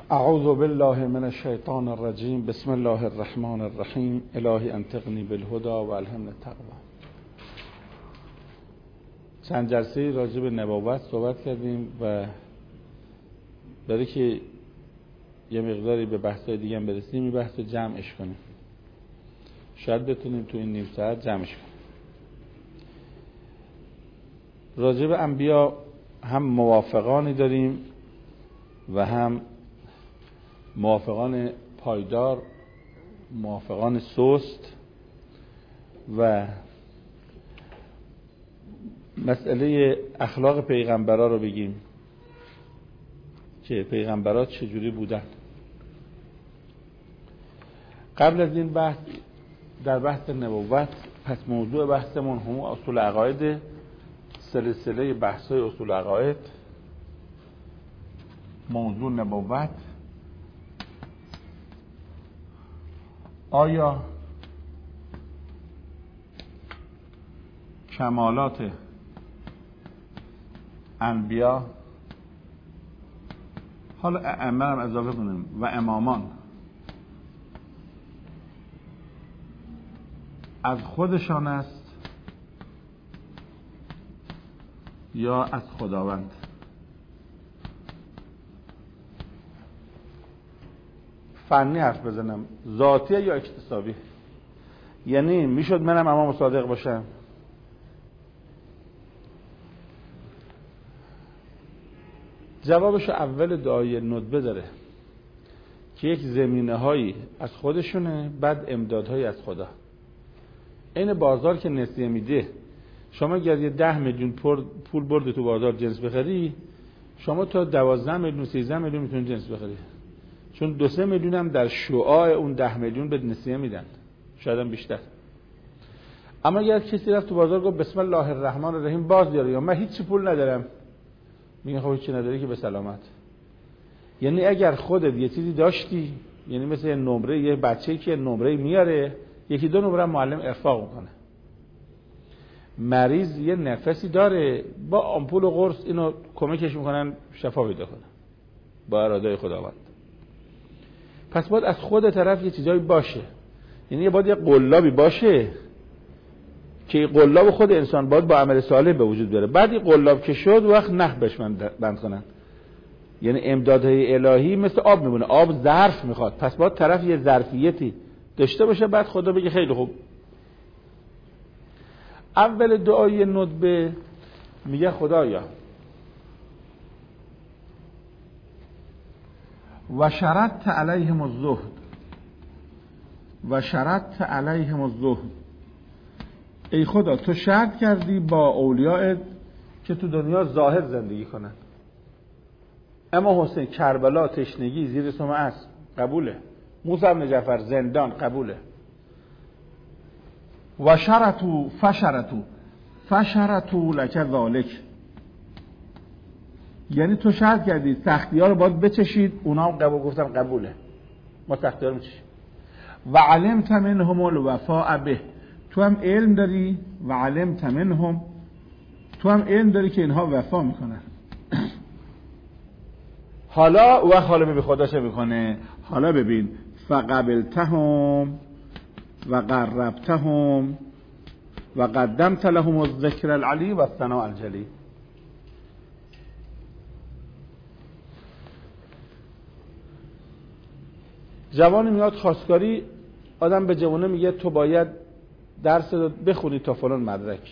اعوذ بالله من الشیطان الرجیم. بسم الله الرحمن الرحیم. الهی انطقنی بالهدى و الهمنی التقوی. چند جلسه راجع به نبوت صحبت کردیم و برای که یه مقداری به بحث‌های دیگه هم برسیم این بحث رو جمعش کنیم. شاید بتونیم تو این نیم ساعت جمعش کنیم. راجع به انبیا هم موافقانی داریم و هم موافقان پایدار، موافقان سست و مسئله اخلاق پیغمبرا رو بگیم که پیغمبرا چجوری بودن. قبل از این بحث در بحث نبوت، پس موضوع بحثمون هم اصول عقاید، سلسله بحث‌های اصول عقاید، موضوع نبوت. آیا کمالات انبیا، حالا ائمه هم اضافه کنیم، و امامان از خودشان است یا از خداوند؟ فنی حرف بزنم، ذاتی یا اکتسابی؟ یعنی میشد منم امام صادق باشم؟ جوابش اول دعای ندبه داره که یک زمینه هایی از خودشونه، بعد امدادهایی از خدا. این بازار که نسیه میده، شما اگر یه 10 میلیون پول برد تو بازار جنس بخری، شما تا 12 میلیون 13 میلیون میتونید جنس بخری، چون 2-3 میلیون هم در شعاع اون 10 میلیون به نسیه میدن، شاید هم بیشتر. اما اگر کسی رفت تو بازار گفت بسم الله الرحمن الرحیم باز بیاره، یا من هیچ پول ندارم، میگن خب هیچی نداری که به سلامت. یعنی اگر خودت یه چیزی داشتی، یعنی مثل نمره یه بچه‌ای که نمره میاره، 1-2 نمره معلم ارفاق میکنه. مریض یه نفسی داره، با آمپول و قرص اینو کمکش میکنن شفا پیدا کنه با اراده خداوند. پس باید از خود طرف یه چیزایی باشه، یعنی باید یه قلابی باشه که قلاب خود انسان باید با عمل صالح به وجود بیاره. بعد این قلاب که شد وقت نخ بهش بند کنن، یعنی امدادهای الهی مثل آب میمونه. آب ظرف میخواد، پس باید طرف یه ظرفیتی داشته باشه، بعد خدا بگه خیلی خوب. اول دعای ندبه میگه خدایا و شرطت علیهم الزهد و شرطت علیهم الزهد. ای خدا تو شرط کردی با اولیاءت که تو دنیا زاهد زندگی کنن. اما حسین کربلا تشنگی زیر سم اسب قبوله، موسی بن جعفر زندان قبوله. و شرطو فشرطو لک ذالک، یعنی تو شرط کردی سختی ها رو باید بچشید، اونا هم گفتن قبوله، ما سختی ها رو میچشیم. و علمت منهم الوفاء به، تو هم علم داری، و علمت منهم، تو هم علم داری که اینها وفا میکنن. حالا ببین خدا چه میکنه. حالا ببین فقبلتهم و قربتهم و قدمت لهم الذکر العلی و الثناء الجلی. جوانی میاد خواستگاری، آدم به جوانه میگه تو باید درس بخونی تا فلان مدرک.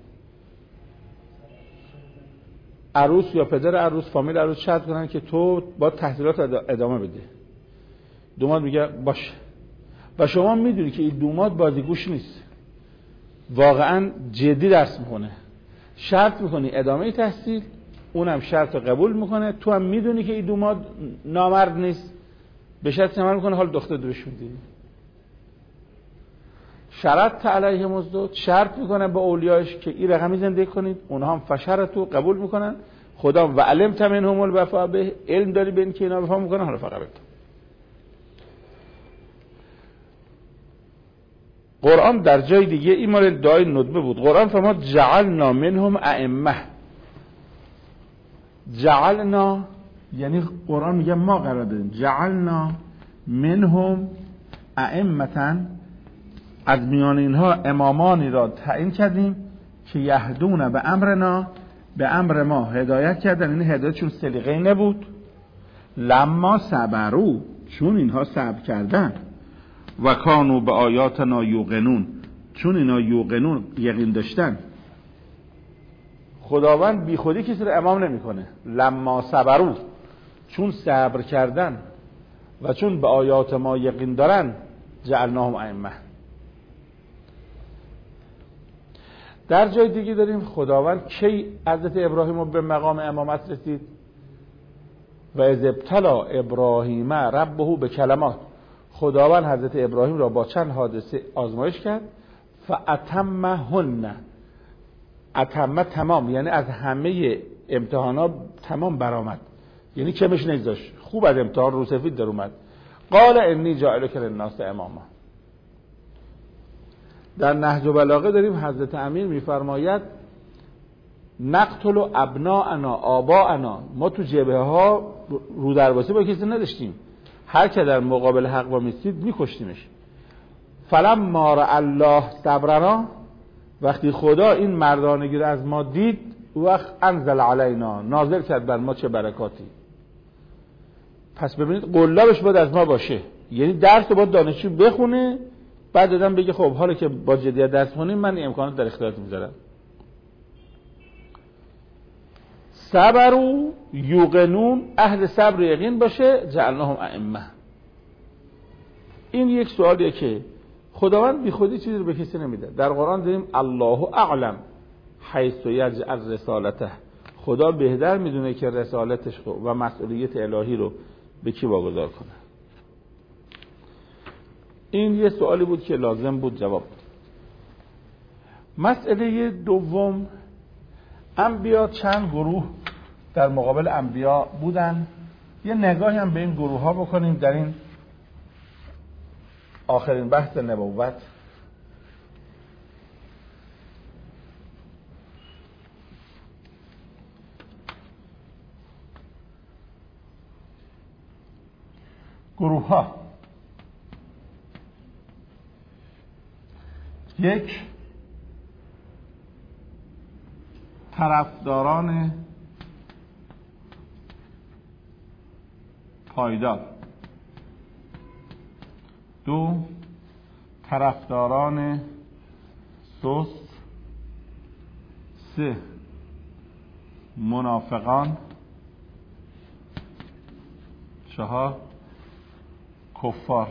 عروس یا پدر عروس، فامیل عروس شرط کنن که تو باید تحصیلات ادامه بده. دوماد میگه باشه، و شما میدونی که این دوماد بازیگوش نیست، واقعا جدی درس میکنه. شرط میکنی ادامه تحصیل، اونم شرط رو قبول میکنه، تو هم میدونی که این دوماد نامرد نیست، به شرط عمل میکنه، حال دختر درش میدی. شرط علیهم الزهد، شرط میکنه با اولیاش که این رقمی زندگی کنید، اونها هم فشرطو قبول میکنن. خدا و علمت منهم الوفاء به، علم داری به این که اینا وفا میکنن. حالا فقط قرآن در جای دیگه این مال دعای ندبه بود. قرآن فرمود جعلنا منهم ائمه. جعلنا یعنی قرآن میگه ما قرار دادیم جعلنا منهم ائمة، از میان اینها امامانی را تعیین کردیم که یهدون به امرنا، به امر ما هدایت کردن. این هدایت چون سلیقه‌ای نبود، لما صبروا، چون اینها صبر کردن، و کانوا به آیاتنا یوقنون، چون اینا یوقنون یقین داشتن. خداوند بی خودی کسی رو امام نمیکنه. لما صبروا، چون صبر کردن و چون به آیات ما یقین دارن، جعلناهم ائمه. در جای دیگه داریم خداوند کی حضرت ابراهیم رو به مقام امامت رسید؟ و اذ ابتلی ابراهیم ربه به کلمات، خداوند حضرت ابراهیم را با چند حادثه آزمایش کرد. فاتمهن، اتمه تمام، یعنی از همه امتحانات تمام برآمد، یعنی کمش نگذاشت، خوب از امتحان رو سفید در اومد. قال انی جاعلک للناس اماما. در نهج البلاغه داریم حضرت امیر میفرماید نقتل ابناءنا آباءنا، ما تو جبهه ها رو درباسه با کسی نداشتیم، هر که در مقابل حق با میستید میکشتیمش. فلما رأى الله صبرنا، وقتی خدا این مردانگی رو از ما دید، وقت انزل علینا، نازل کرد بر ما چه برکاتی. پس ببینید قلابش باید از ما باشه، یعنی درس رو باید دانشجو بخونه، بعد دادم بگه خب حالا که با جدیت درس خونیم من این امکانات در اختیارت میذارم. صبر و یوقنون، اهل صبر و یقین باشه، جعلناهم ائمه. این یک سوالیه که خداوند بی خودی چیزی رو به کسی نمیده. در قرآن داریم الله اعلم حیث یجعل رسالته، خدا بهتر میدونه که رسالتش و مسئولیت الهی رو به کی واگذار کنه. این یه سوالی بود که لازم بود جواب بود. مسئله دوم، انبیا چند گروه در مقابل انبیا بودن، یه نگاهی هم به این گروه ها بکنیم در این آخرین بحث نبوت. گروه ها، یک، طرفداران پایدار، دو، طرفداران سست، سه، منافقان، چهار، کفار.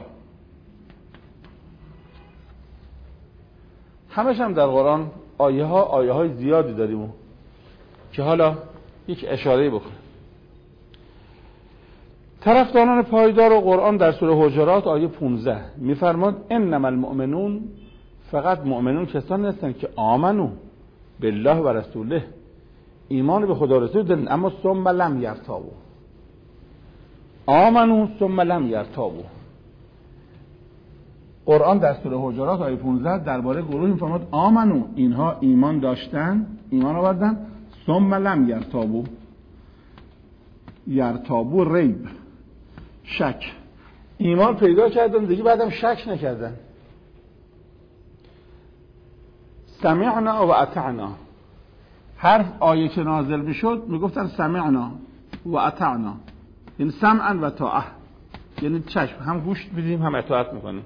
همش هم در قرآن آیه های زیادی داریم که حالا یک اشاره بکنیم. طرفداران پایدار و قرآن در سوره حجرات آیه 15 میفرماد انما المؤمنون، فقط مؤمنون کسانی هستند که آمنو بالله و رسوله، ایمان به خدا رسول دارن، اما ثم لم یرتابوا. آمنو ثم لم یرتابوا. قرآن در سوره حجرات آیه 15 درباره گروه میفرماد آمنو، اینها ایمان داشتن، ایمان آوردن، ثم لم یرتابوا، یرتابوا ریب، شک، ایمان پیدا کردن دیگه بعدم شک نکردن. سمعنا و اطعنا، هر آیه که نازل میشد میگفتن سمعنا و اطعنا، این سمعا و طاعه، یعنی چشم، هم گوش میدیم هم اطاعت میکنیم.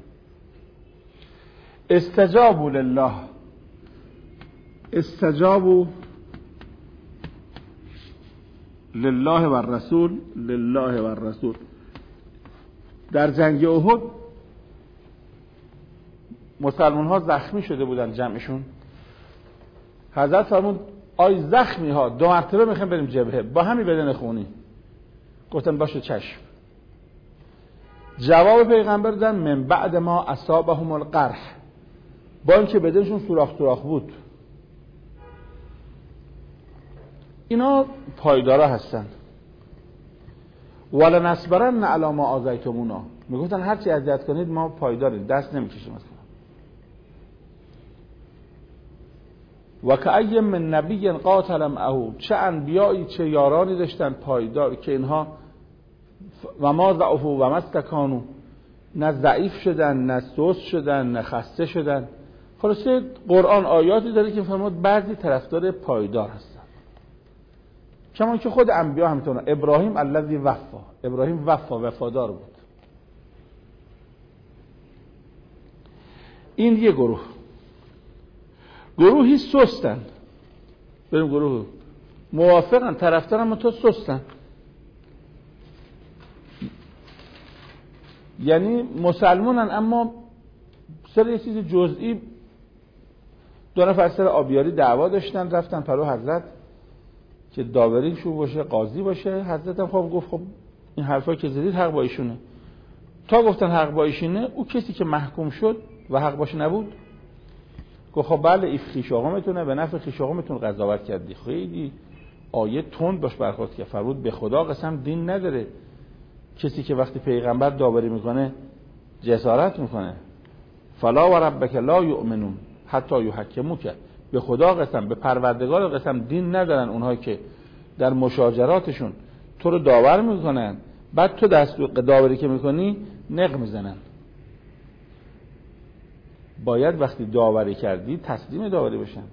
استجابوا لله، استجابوا لله و الرسول، لله و الرسول. در جنگ احد مسلمان ها زخمی شده بودن جمعشون، حضرت فرمود آی زخمی ها 2 مرتبه میخوایم بریم جبهه با همین بدن خونی. گفتن باشه چشم. جواب پیغمبر دادن من بعد ما اصابهم القرح، با اینکه بدنشون سوراخ بود. اینا پایدارا هستن. ولنصبرن علی ما آذیتمونا، میگفتن هر چی اذیت کنید ما پایداریم، دست نمیکشیم از کار. و کأی من نبی قاتل معه، چه انبیایی چه یارانی داشتن پایدار که اینها و ما ضعفوا و ما استکانوا، نه ضعیف شدن، نه سست شدن، نه خسته شدن. خلاصه قرآن آیاتی داره که فرمود بعضی طرفدار پایدار هستن، کما که خود انبیا همینطور. ابراهیم الذی وفا، ابراهیم وفادار بود. این یه گروه. گروهی سستن، بریم گروه موافقن، طرفدارن اما تو سستن. یعنی مسلمانن اما سر یه چیز جزئی، دو نفر سر آبیاری دعوا داشتن، رفتن پلو حضرت که داوریشون باشه، قاضی باشه. حضرت هم خب گفت خب این حرفا که زدید حق با ایشونه. تا گفتن حق با ایشونه، او کسی که محکوم شد و حق باشه نبود، گفت خب بله این خویش آقامتونه، به نفع خویش آقامتون قضاوت کردی. خیلی آیه تند باش برخورد کرد، فرمود به خدا قسم دین نداره کسی که وقتی پیغمبر داوری میکنه جسارت میکنه. فلا و ربک لا یؤمنون حتی یحکموک، به خدا قسم، به پروردگار قسم دین ندارن اونها که در مشاجراتشون تو رو داور میکنن، بعد تو دستور داوری که میکنی نق میزنن. باید وقتی داوری کردی تسلیم داوری بشن.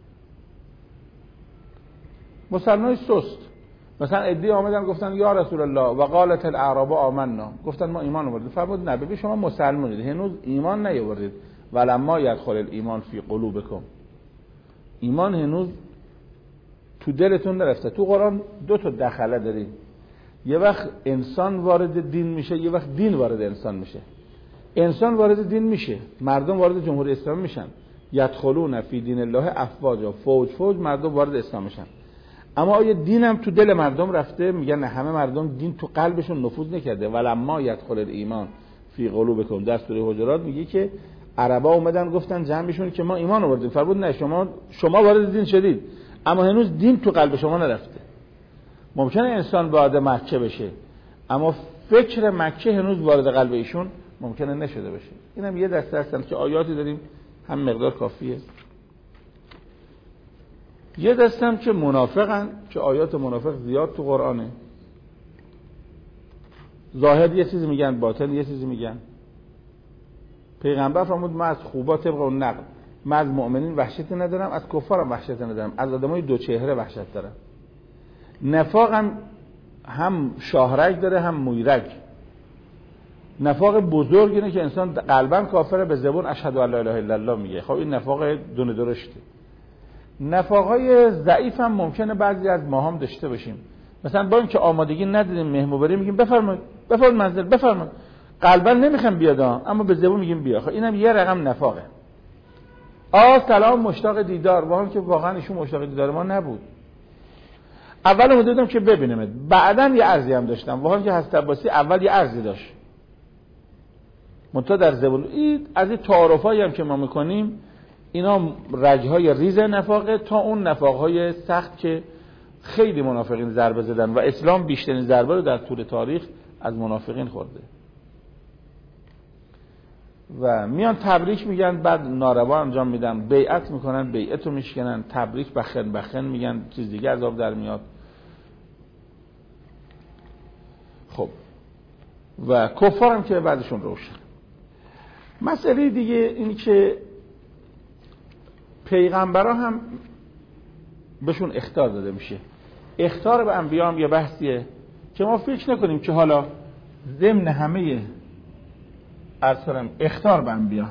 مسلمانای سست، مثلا عدی آمدن گفتن یا رسول الله و قالت الاعراب آمنا، گفتن ما ایمان آوردیم. فرمود نه، ببین شما مسلمانید هنوز ایمان نیاوردید، ولما یدخل الایمان فی قلوبکم، ایمان هنوز تو دلتون نرفته. تو قرآن دو تا دخله داریم، یه وقت انسان وارد دین میشه، یه وقت دین وارد انسان میشه. انسان وارد دین میشه، مردم وارد جمهوری اسلامی میشن، یدخلون فی دین الله افواجا، فوج فوج مردم وارد اسلام میشن. اما آیا دین هم تو دل مردم رفته؟ میگن نه، همه مردم دین تو قلبشون نفوذ نکرده. ولما یدخل الایمان فی قلوبکم، در سوره حجرات میگه که عربا اومدن گفتن جمعشون که ما ایمان آوردیم. فرمود نه، شما وارد دین شدید اما هنوز دین تو قلب شما نرفته. ممکنه انسان وارد مکه بشه اما فکر مکه هنوز وارد قلب ایشون ممکنه نشده باشه. اینم یه دسته هستن که آیاتی داریم هم مقدار کافیه. یه دسته هم که منافقن، که آیات منافق زیاد تو قرآنه. ظاهر یه چیزی میگن، باطن یه چیزی میگن. پیغمبر فرمود من از خوبا طبق اون نقل، من از مؤمنین وحشتی ندارم، از کفارم وحشتی ندارم، از آدمای دو چهره وحشت دارم. نفاق هم شاهرگ داره هم مویرگ. نفاق بزرگ اینه که انسان قلباً کافره، به زبان اشهد ان لا اله الا الله میگه. خب این نفاق دونه درشته. نفاقای ضعیف هم ممکنه بعضی از ما هم داشته باشیم. مثلا با اینکه آمادگی نداریم مهمون بریم، میگیم بفرمایید منزل بفرمایید، قلباً نمیخوام بیاد اما به زبان میگیم بیا. خب اینم یه رقم نفاقه. سلام مشتاق دیدار، با هم که واقعا ایشون مشتاق دیدار ما نبود. اول اومدم که ببینمت، بعداً یه عرضی هم داشتم. واقعا که حضرت عباسی اول یه عرضی داشت، منتها در زبان از این تعارفایی هم که ما میکنیم اینا رگهای ریز نفاقه، تا اون نفاقهای سخت که خیلی منافقین ضربه زدن و اسلام بیشترین ضربه رو در طول تاریخ از منافقین خورده. و میان تبریک میگن، بعد ناروا انجام میدن، بیعت میکنن، بیعت رو میشکنن، تبریک بخن میگن، چیز دیگه از آب در میاد. خب و کفار هم که بعدشون روشن. مسئله دیگه این که پیغمبرا هم بهشون اخطار داده میشه. اخطار به انبیا هم یه بحثیه که ما فکر نکنیم که حالا ضمن همه ارسالم اخطار به انبیا،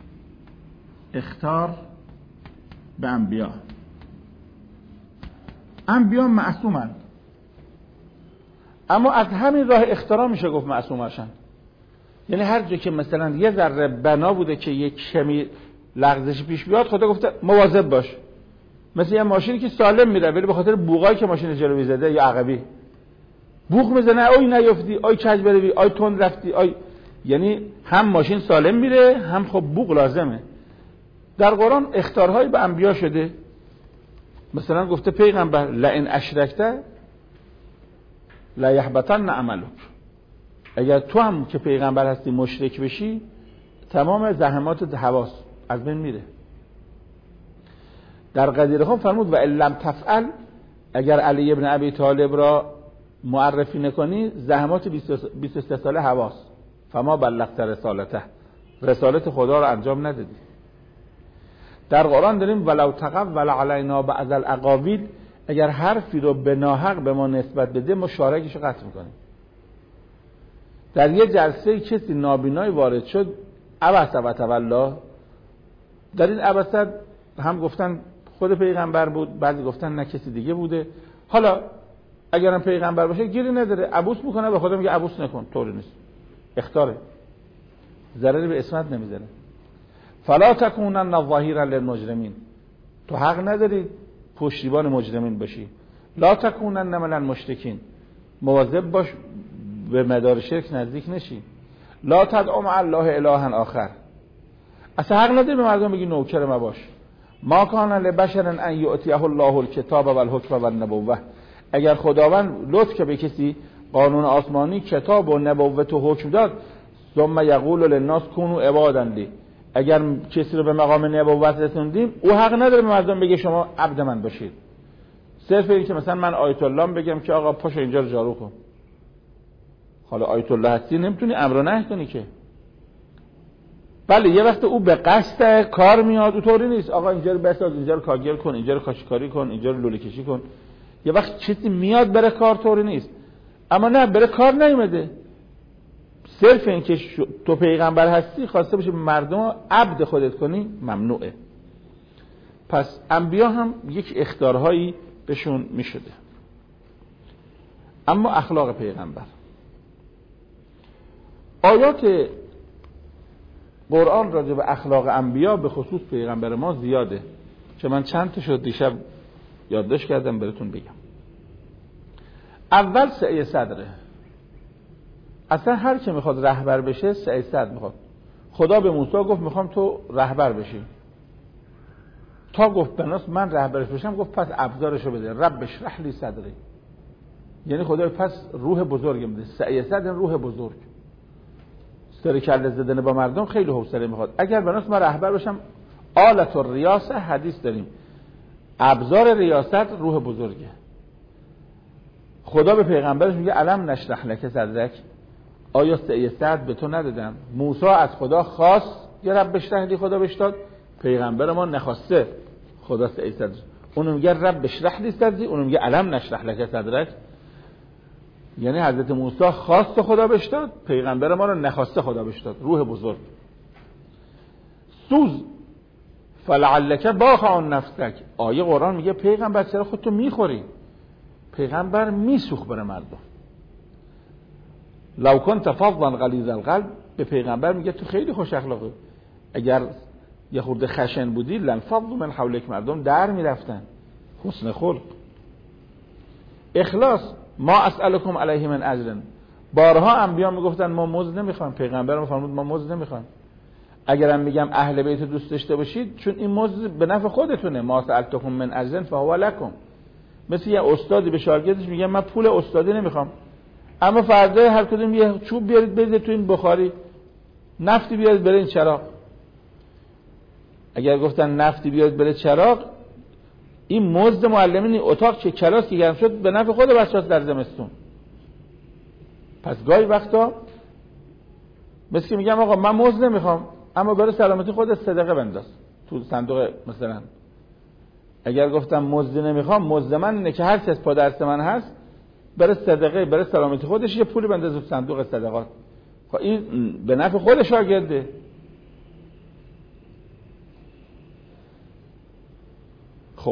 اخطار به انبیا معصومن، اما از همین راه اختراع میشه گفت معصوم هستن. یعنی هر جا که مثلا یه ذره بنا بوده که یک کمی لغزش پیش بیاد، خدا گفته مواظب باش. مثل یه ماشینی که سالم میره ولی به خاطر بوقایی که ماشین جلوی زده یا عقبی بوق میزنه، آی نیافتی، آی کج بروی، آی تند رفتی، آی، یعنی هم ماشین سالم میره هم خب بوق لازمه. در قرآن اخطارهای به انبیا شده. مثلا گفته پیغمبر لئن اشرکت لا یحبطن عملک، اگر تو هم که پیغمبر هستی مشرک بشی تمام زحمات حواس از بین میره. در قدیر هم فرمود و ان لم تفعل، اگر علی ابن ابی طالب را معرفی نکنی زحمات 23 ساله حواس فما بلغت رسالته، رسالت خدا رو انجام ندادی. در قرآن داریم ولو تقول علینا بعض الاقاویل، اگر حرفی رو به ناحق به ما نسبت بده ما شارکش رو قطع میکنیم. در یه جلسه کسی نابینای وارد شد عبس و تولى، در این عبست هم گفتن خود پیغمبر بود، بعضی گفتن نه کسی دیگه بوده. حالا اگرم پیغمبر باشه گیری نداره، عبوس میکنه به خدا میگه عبوس نکن، طوری نیست، اخطاره، ضرری به اسمت نمیزنه. فلا تکونن ظهیرا للمجرمین، تو حق نداری پشتیبان مجرمین باشی. لا تکونن من المشرکین، مواظب باش به مدار شرک نزدیک نشی. لا تدعو مع الله الها آخر، اصلا حق نداری به مردم بگی نوکر ما باش. ما کان لبشر ان یؤتیه الله الکتاب والحکم والنبوه، اگر خداوند لطف که به کسی قانون آسمانی کتاب و نبوت و حکم داد، ثم یقول للناس کونوا عبادا لی، اگر کسی رو به مقام نبوت رسوندیم او حق نداره به مردم بگه شما عبد من باشید. صرف این که مثلا من آیت الله بگم که آقا پاشو اینجا رو جارو کن، حالا آیت الله هستی نمیتونی امر و نهی کنی که. بله یه وقت او به قصد کار میاد، او طوری نیست آقا اینجا رو بساز، اینجا رو کاگل کن، اینجا رو کاشیکاری کن، اینجا رو لوله کشی کن. یه وقت چیزی میاد بره کار، طوری نیست. اما نه بره کار نیومده، صرف این که تو پیغمبر هستی خواسته باشه مردم عبد خودت کنی ممنوعه. پس انبیا هم یک اخطارهایی بهشون میشده. اما اخلاق پیغمبر، آیات قرآن راجع به اخلاق انبیا به خصوص پیغمبر ما زیاده که من چند تا شد دیشب یادداشت کردم براتون بگم. اول سعی صدره، اصلا هر کی میخواد رهبر بشه سعی صدر میخواد. خدا به موسی گفت میخوام تو رهبر بشی، تا گفت بناس من رهبرش بشم، گفت پس ابزارشو بده، رب اشرح لی صدری، یعنی خدا پس روح بزرگ میده. سعی صدر روح بزرگ، سر کله زدن با مردم خیلی حوصله میخواد. اگر بناس من رهبر بشم، آلت الریاسه، حدیث داریم ابزار ریاست روح بزرگه. خدا به پیغمبرش میگه الم نشرح لک صدرک، آیا سعی صدر به تو ندادم؟ موسی از خدا خواست یا رب اشرح لی، خدا بهش داد. پیغمبر ما نخواسته، خدا سعی صدر، اونو میگه رب اشرح لی صدری، اونو میگه الم نشرح لک صدرک. یعنی حضرت موسی خواست خدا بهش داد، پیغمبر ما رو نخواسته خدا بهش داد، روح بزرگ. سوز فلعلک باخع نفسک، آیه قرآن میگه پیغمبر چرا خودتو میخوری؟ پیغمبر میسوخ بر مردم. لو کنت فظا غلیظ القلب، به پیغمبر میگه تو خیلی خوش اخلاقی، اگر یه خورده خشن بودی لنفضوا من حولک، مردم در میرفتن. حسن خلق. اخلاص، ما اسألکم علیه من اجر، بارها انبیا میگفتن ما مزد نمیخوایم، پیغمبر فرمود ما مزد نمیخوایم. اگرم میگم اهل بیت دوست داشته باشید چون این مزد به نفع خودتونه، ما سألتکم من اجر فهو لکم. مثل یه استادی به شاگردش میگه من پول استادی نمیخوام، اما فردا هر کدوم یه چوب بیارید بریزید تو این بخاری، نفتی بیارید بره این چراغ. اگر گفتن نفتی بیارید بره چراغ، این مزد معلمین اتاق که کلاس که گرم شد به نفع خود بچه‌ها در زمستون. پس گاهی وقتا مثل که میگم آقا من مزد نمیخوام، اما برای سلامتی خودت صدقه بنداز تو صندوق. مثلا اگر گفتم مزد نمیخوام، مزد من اینه که هر کس پا دست من هست برای صدقه، برای سلامتی خودش یه پولی بندازه تو صندوق صدقات. خب این به نفع خود شاگرده. خب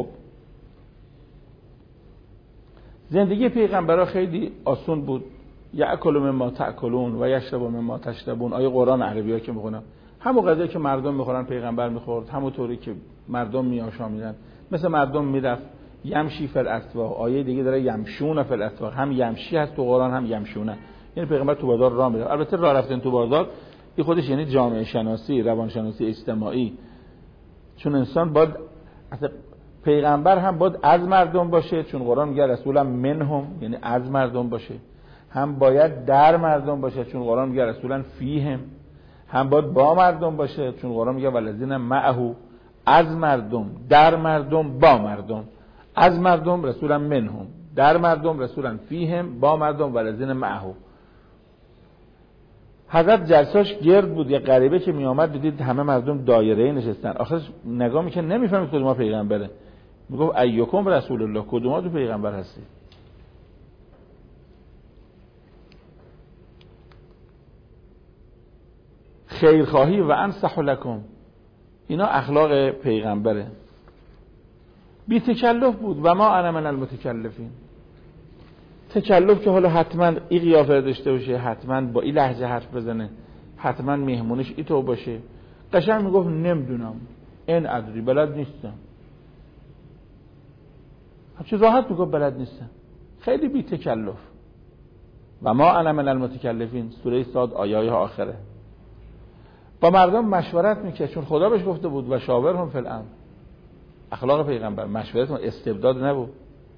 زندگی پیغمبرها خیلی آسون بود. یأکل مما تأکلون و یشرب مما تشربون، آیه قرآن عربی‌ها که میخونم همون غذایی که مردم میخورن پیغمبر میخورد، همون طوری که مردم میآشامیدن. مثل مردم میرفت یمشی فی الاسواق، آیه دیگه داره یمشون فی الاسواق، هم یمشی هست تو قرآن هم یمشونه، یعنی پیغمبر تو بازار راه میره. البته راه رفتن تو بازار این خودش یعنی جامعه شناسی، روان شناسی اجتماعی، چون انسان باید اصلا پیغمبر هم باید از مردم باشه، چون قرآن میگه رسولا منهم، یعنی از مردم باشه. هم باید در مردم باشه، چون قرآن میگه رسولا فیهم. هم باید با مردم باشه، چون قرآن میگه والذین معه، از مردم، در مردم، با مردم. از مردم رسولا منهم، در مردم، رسولا فیهم با مردم و الذین معه. حضرت جلساش گرد بود، یه غریبه که می آمد دیدید همه مردم دایره نشستن، آخرش نگاه میکنه نمیفهمید کدوم پیغمبره، میگفت ایکم رسول الله، کدوماتون پیغمبر هستی؟ خیرخواهی و انصح لکم، اینا اخلاق پیغمبره. بی تکلف بود و ما انا من المتکلفین. تکلف که حالا حتما این قیافه داشته باشه، حتما با این لهجه حرف بزنه، حتما مهمونش اینطور باشه، قشنگ میگفت نمیدونم، این ادری، بلد نیستم. چه راحت میگفت بلد نیستم، خیلی بی تکلف. و ما انا من المتکلفین، سوره صاد آیه آخره. با مردم مشورت میکرد، چون خدا بهش گفته بود و شاورهم فی الامر. اخلاق پیغمبر مشورت، استبداد نبود.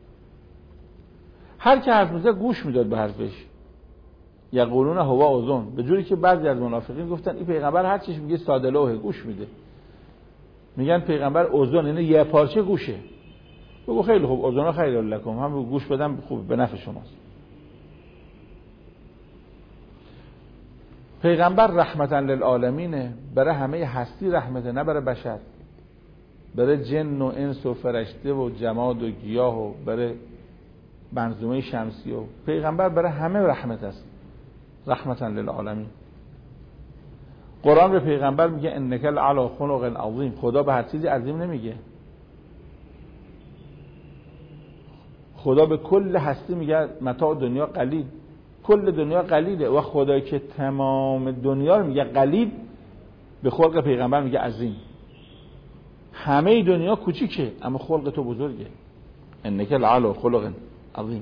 هر کی حرف میزد گوش میداد به حرفش. یقولون هو اذن، به جوری که بعضی از منافقین گفتن این پیغمبر هر چیش میگه ساده لوحه، گوش میده. میگن پیغمبر اذن، یعنی یه پارچه گوشه. بگو خیلی خوب، اذن خیر لکم، هم گوش بدم خوب، به نفع شماست. پیغمبر رحمتا للعالمینه، برای همه هستی رحمته، نه برای بشر، برای جن و انس و فرشته و جماد و گیاه و برای منظومه شمسی. و پیغمبر برای همه رحمت است، رحمتا للعالمین. قرآن به پیغمبر میگه انک لعلی خلق عظیم. خدا به هر چیزی عظیم نمیگه، خدا به کل هستی میگه متاع دنیا قلیل، کل دنیا قلیله. و خدایی که تمام دنیا رو میگه قلیل، به خلق پیغمبر میگه عظیم. همه دنیا کوچیکه اما خلق تو بزرگه. انک لعلی خلق عظیم.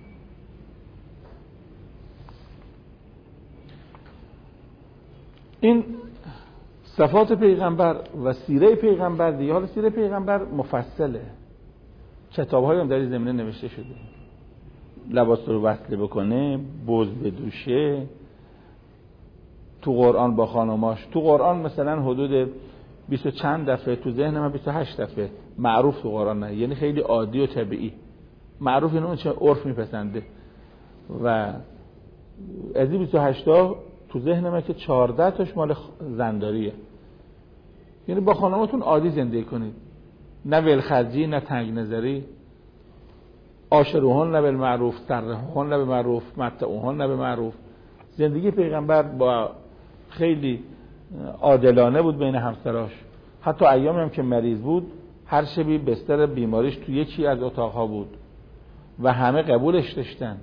این صفات پیغمبر و سیره پیغمبر دیگه. حالا سیره پیغمبر مفصله، کتاب‌های هم در این زمینه نوشته شده. لباس رو وصله بکنه، بز بدوشه، تو قرآن با خانماش. تو قرآن مثلا حدود 20 چند دفعه، تو ذهن من 28 دفعه معروف تو قرآن نه، یعنی خیلی عادی و طبیعی. معروف اینو چه عرف میپسنده. و از این 28 تا تو ذهن من که 14 تاش مال زنداریه، یعنی با خانماتون عادی زندگی کنید، نه ولخرجی نه تنگ نظری. عاشروهن نه بالمعروف، سرهن نه بالمعروف، متعوهن نه بالمعروف. زندگی پیغمبر با خیلی عادلانه بود بین همسراش. حتی ایامی هم که مریض بود، هر شبی بستر بیماریش تو یکی از اتاقها بود و همه قبولش داشتن.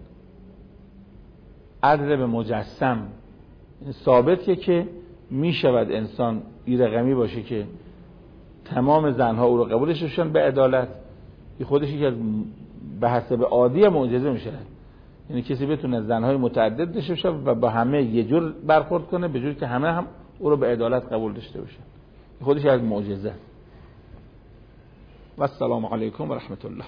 عدل به مجسم ثابت که می شود انسان این رقمی باشه که تمام زنها او رو قبولش داشتن به عدالت. این خودش یکی از به حسب عادی معجزه میشه، یعنی کسی بتونه زنهای متعدد داشته باشه و با همه یه جور برخورد کنه، به جوری که همه هم او رو به عدالت قبول داشته باشه. این خودش از معجزه. و السلام علیکم و رحمت الله.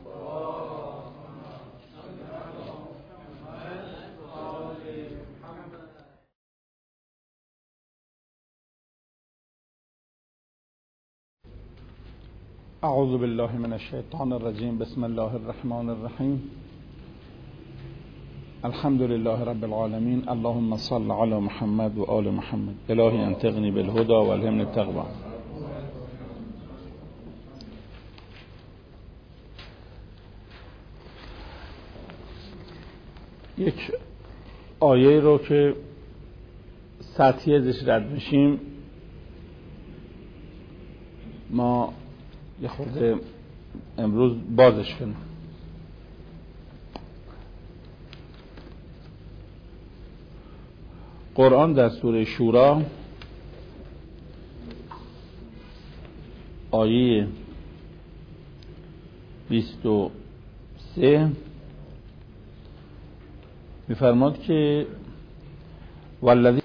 اعوذ بالله من الشیطان الرجیم. بسم الله الرحمن الرحیم. الحمد لله رب العالمین. اللهم صل علی محمد و آل محمد. الهی انطقنی بالهدى و الهمنی التقوی. یک آیه رو که سطحی ازش رد میشیم، ما یه خورده امروز بازش کنیم. قرآن در سوره شورا آیه 23 می‌فرماد که والذین